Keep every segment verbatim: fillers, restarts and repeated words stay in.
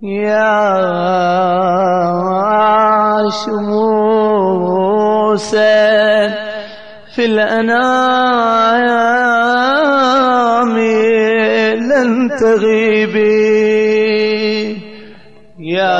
يا شموسا في الأنام لن تغيبي، يا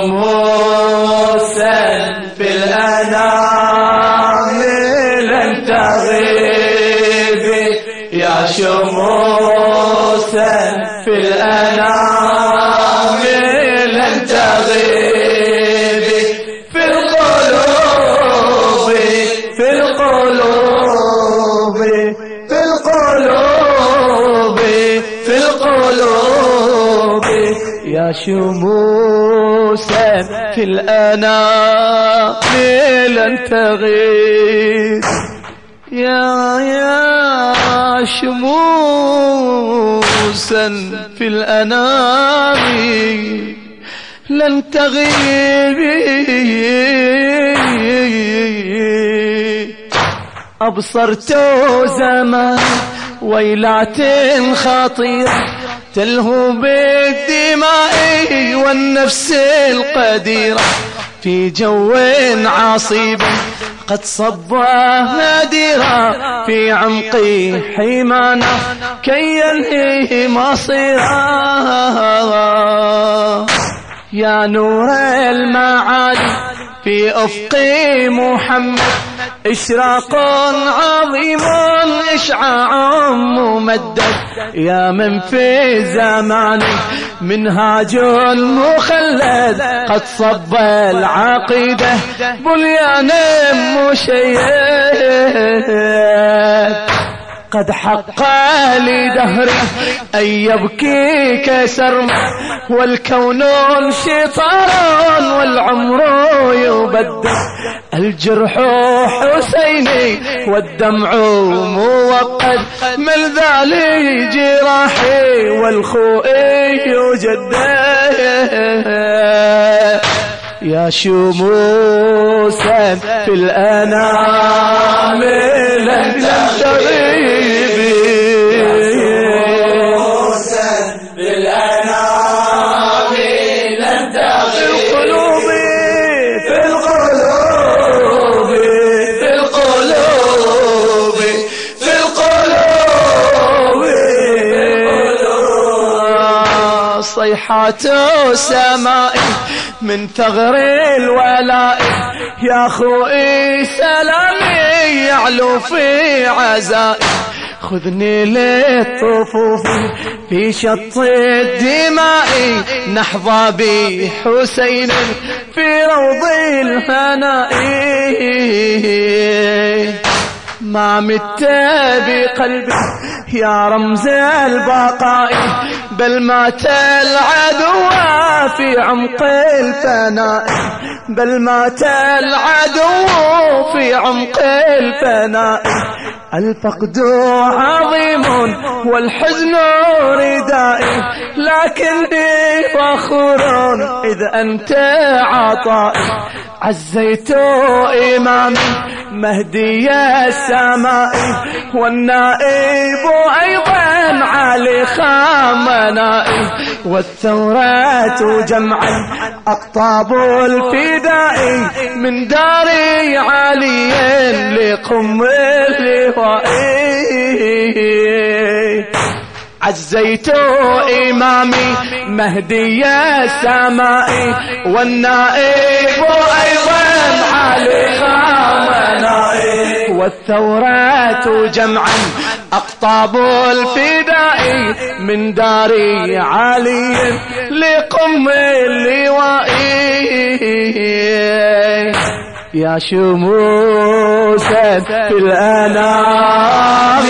شموسا في الأنام لن تغيبي، يا شموسا في الأنام لن تغيبي، في القلوب في القلوب في القلوب في القلوب، يا شموسا في الأنام لن تغيب، يا يا شموسا في الأنام لن تغيبي، أبصرت زمان ويلات خطيرة تلهو بالدماء والنفس القديرة، في جو عصيب قد صب نادرا، في عمقي حيمانا كي ينهي مصيرا، يا نور المعالي في أفقي محمد، إشراق عظيم إشعاع ممدد، يا من في زماني منهاج مخلد، قد صب العقيدة بنيان مشيد، قد حق لدهري أن يبكيك سرما، والكون شطار والعمر يبدد، الجرح حسيني والدمع موقد، من ذلك جراحي والخوء يجدد، يا شموسا في الأنام لن تغيبي، شموسا في الأنام لن تغيبي، في القلوب في القلوب في القلوب في القلوب، صيحات سماء من ثغر الولاء، يا خوئي سلامي يعلو في عزائي، خذني للطفوف في شط الدماء، نحظى بحسين في روض الهناء، ما مت بقلبي يا رمز البقاء، بل مات العدو في عمق الفناء، بل مات العدو في عمق الفناء، الفقد عظيم والحزن ردائي، لكني فخور إذ أنت عطائي، عزيت إمامي مهدي السماء، والنائب أيضا علي خامنائي، والثورات جمعا أقطاب الفداء، من داري علي لقم اللوائي، عزيت إمامي مهدي السماء، والنائب أيضا علي خامنائي، والثورات جمعا أقطاب الفداء، من داري علي لقم اللوائي، يا شموسا في الأنام،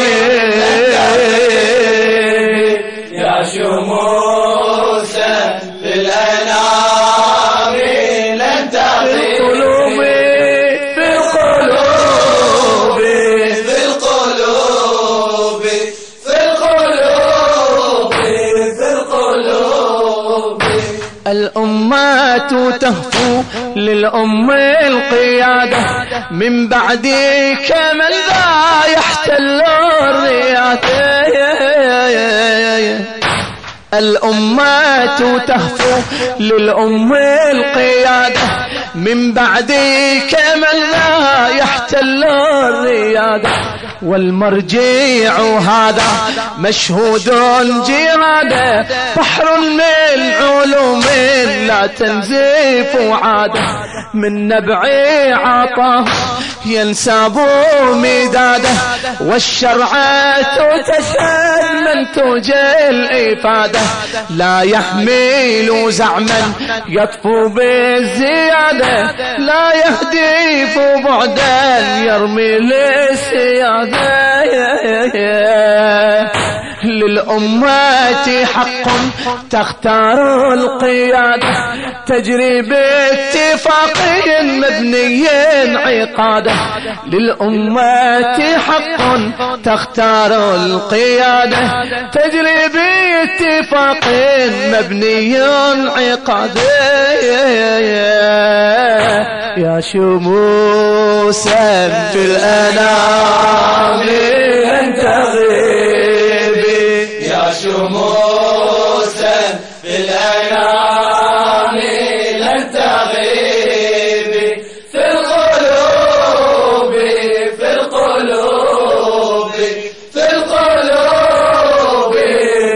يا شموسا في الأنام لن تغيب، في القلوب في القلوب في القلوب في القلوب، الأمة تهفو للأم القيادة، من بعدك من ذا يحتل الريادة، الأمة تهفو للأم القيادة، من بعدك من لا يحتل الريادة، والمرجع هذا مشهود جهاده، بحر من العلوم لا تنزف عاده، من نبع عطاه ينساب مداده، والشرعة تشهد من توجه الإفادة، لا يحمل زعما يطفو بالزيادة، لا يهدف بعدا يرمي للسيادة. للأمة حق تختار القيادة، تجري باتفاق مبني عقاده، للأمة حق تختار القيادة، تجري باتفاق مبني عقاده. يا شموسا في الأنام أنت غيبي، يا شموسا في الأنام لن تغيبي، في القلوب في القلوب في القلوب في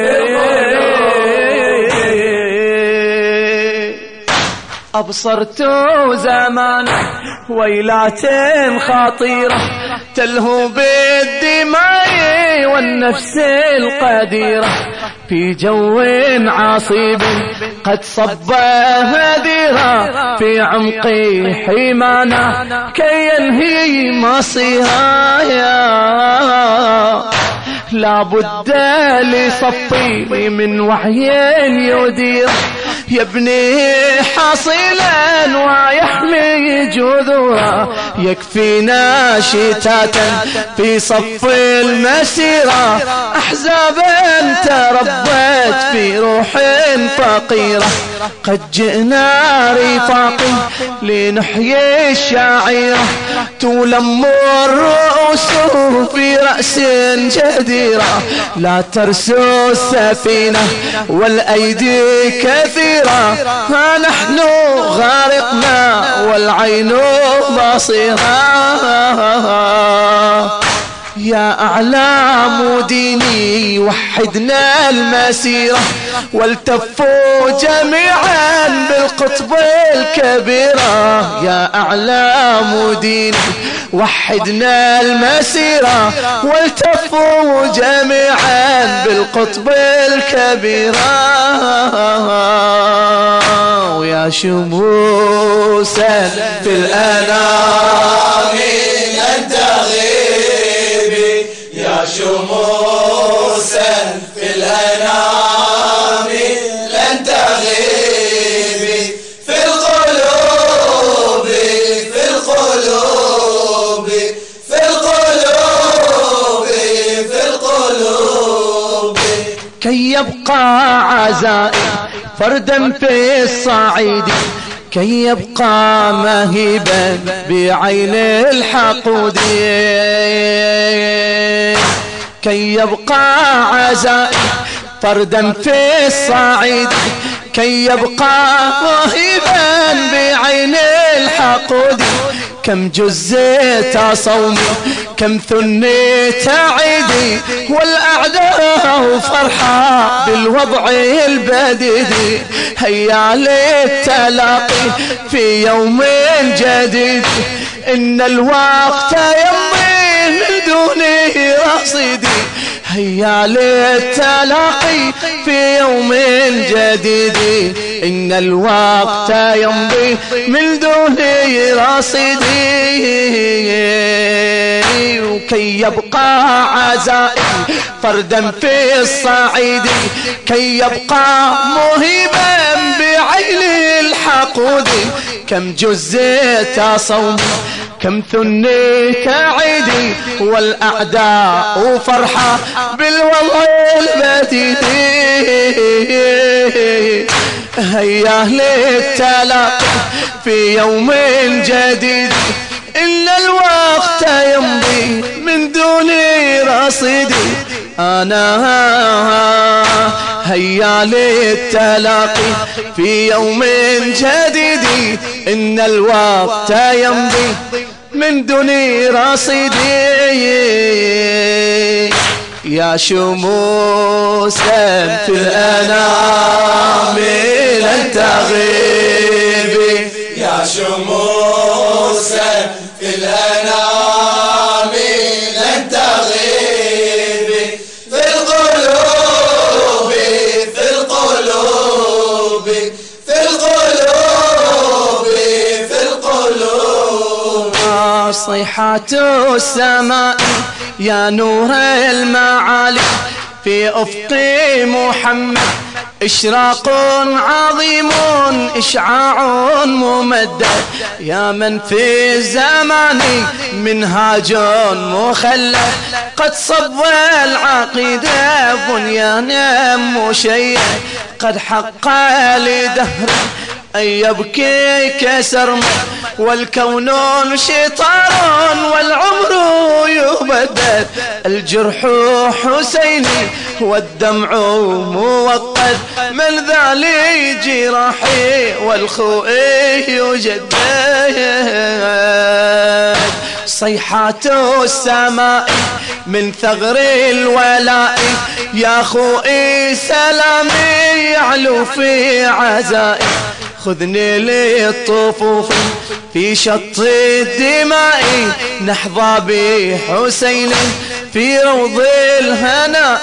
القلوب. أبصرت زمانا ويلات خطيرة تلهو بالدماء والنفس القديرة، في جو عصيب قد صب هديرا، في عمق حمانا كي ينهي مصيرها. لا بد لصفي من وحي يدير، يبني حصيلا ويحمي جذورا، يكفينا شتاتا في صف المسيرة، أحزابا تربت في روح فقيرة، قد جئنا رفاقي لنحيي الشاعرة، تلم الرؤوس في رأس جديرة، لا ترسو السفينة والأيدي كثيرة، ها نحن غارقنا والعين بصيرة. يا أعلام ديني وحدنا المسيرة، والتفوا جميعا بالقطب الكبيرة، يا أعلام ديني وحدنا المسيرة، والتفوا جميعا بالقطب الكبيرة. ويا شموسا في الأنام أنت غيبي، يا شموسا في الأنام لن تغيبي، في القلوب في القلوب في القلوب في القلوب. كي يبقى عزائي فردا في الصعيد، كي يبقى مهيبا بعين الحقود، كي يبقى عزائي فردا في الصعيد، كي يبقى مهيبا بعين الحقود، كم جزيت صومي كم ثنيت عيدي، والأعداء فرحة بالوضع البديد، هيا للتلاقي في يوم جديد، إن الوقت يمضي من دون رصيد، هيا للتلاقي في يوم جديد، إن الوقت يمضي من دون رصيد. وكي يبقى عزائي فردا في الصعيد، كي يبقى مهيبا بعين الحقود، كم جزيت صومي كم ثنيت عيدي، والأعداء فرحة بالوضع البديد، هيا للتلاقي في يوم جديد، إن الوقت يمضي من دون رصيد. أنا هيا للتلاقي في يوم جديد، إن الوقت يمضي من دون رصيدي. يا شموسا في الأنام لن تغيبي، يا شموسا في الأنام لن تغيبي، في القلوب في القلوب في القلوب في القلوب. صيحات السماء يا نور المعالي في أفق محمد، إشراق عظيم إشعاع ممدد، يا من في الزمان منهاج مخلد، قد صب العقيدة بنيانا مشيد، قد حق لدهر أن يبكي كسرمد، والكون شطار والعمر يبدد، الجرح حسيني والدمع موقد، من ذا لي جراحي والخوء يجدد. صيحات السماء من ثغر الولاء، يا خوئي سلامي يعلو في عزائي، خذني للطفوف في شط الدماء، نحظى بحسين في روض الهناء.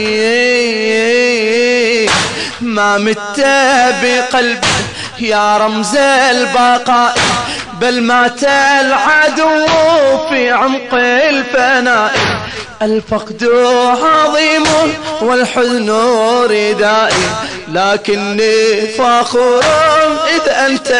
ما مت بقلبي يا رمز البقاء، بل مات العدو في عمق الفناء، الفقد عظيم والحزن ردائي، لكني فخور إذ أنت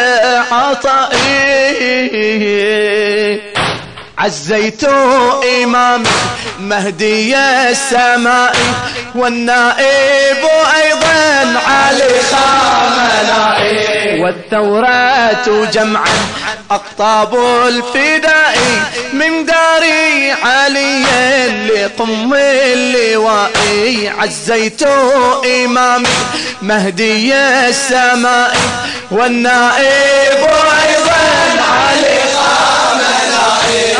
عطائي. عزيت إمامي مهدي السماء، والنائب أيضا علي خامنائي، والثورات جمعا أقطاب الفداء، من داري علي لقم اللواء. عزيت إمامي مهدي السماء، والنائب أيضا علي خامنائي،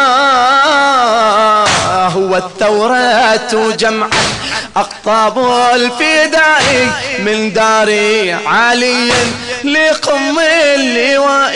والثورات جمعا أقطاب الفداء، من داري علي لقم اللواء.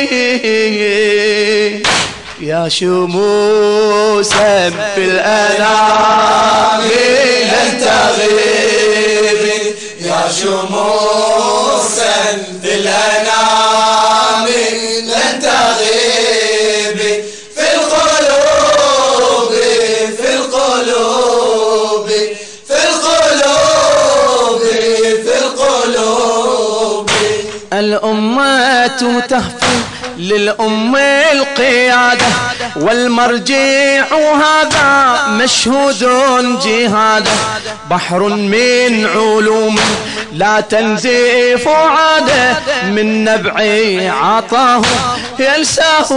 يا شموسا في الأنام لن تغيبي، يا شموسا في الأنام لن تغيبي، في القلوب في القلوب في القلوب في القلوب. الأمة تهفو للأم القيادة، والمرجع هذا مشهود جهاده، بحر من علوم لا تنزف عاده، من نبع عطاه يلساه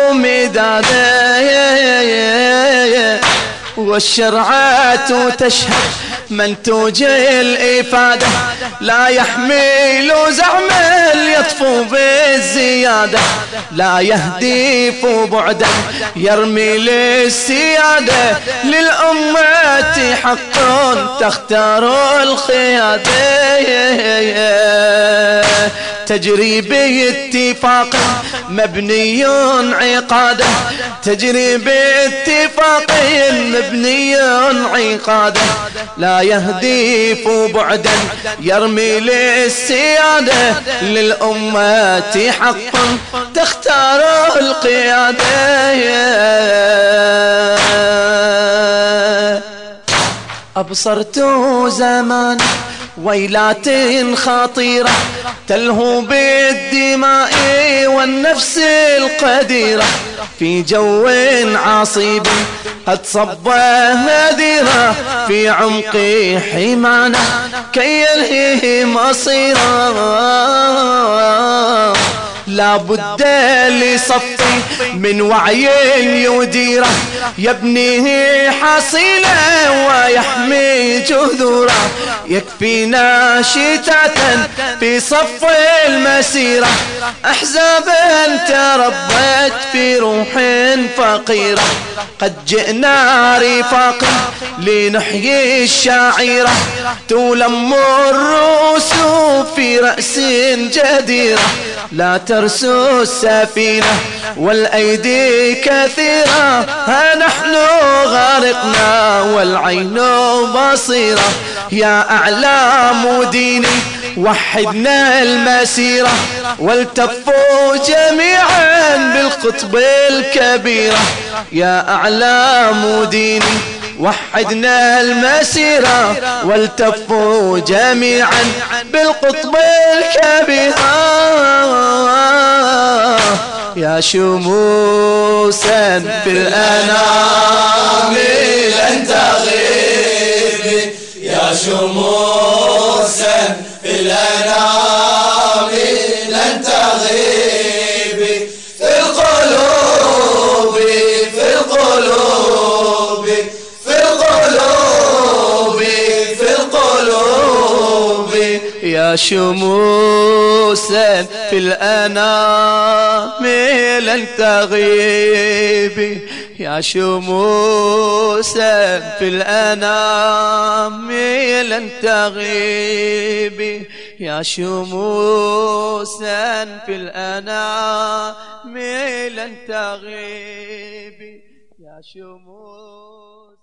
مداده، والشرعات تشهد منتوج الإفادة، لا يحمل زعما يطفو بالزيادة، لا يهدف بعدا يرمي للسيادة، للأمة حق تختار الخيادة، تجري باتفاق مبني عقاده، تجري باتفاق مبني عقاده، لا يهدف بعدا يرمي للسيادة، للأمة حق تختار القيادة. أبصرت زمان ويلات خطيرة تلهو بالدماء والنفس القديرة، في جو عصيب قد صب هديرة، في عمق حمانة كي يلهي مصيرا، لا بد لصفي من وعي يديره، يبنيه حصيله ويحمي جذوره، يكفينا شتاتا في صف المسيرة، أحزابا تربت في روح فقيرة، قد جئنا رفاق لنحيي الشاعرة، تلم الرؤوس في رأس جديرة، لا ترسو السفينة والأيدي كثيرة، ها نحن غارقنا والعين بصيرة، يا أعلام ديني وحدنا المسيرة، والتفوا جميعا بالقطب الكبيرة، يا أعلام ديني وحدنا المسيرة، والتفوا جميعا بالقطب الكبيرة، يا شموسا في الأنام لن تغيبي، يا شموسا في الأنام لن تغيبي، في القلوب في القلوب في القلوب في القلوب، يا شموسا في الأنام لن تغيبي، يا شموسا في الأنام لن تغيبي، يا شموسا في الأنام لن تغيبي، يا شموس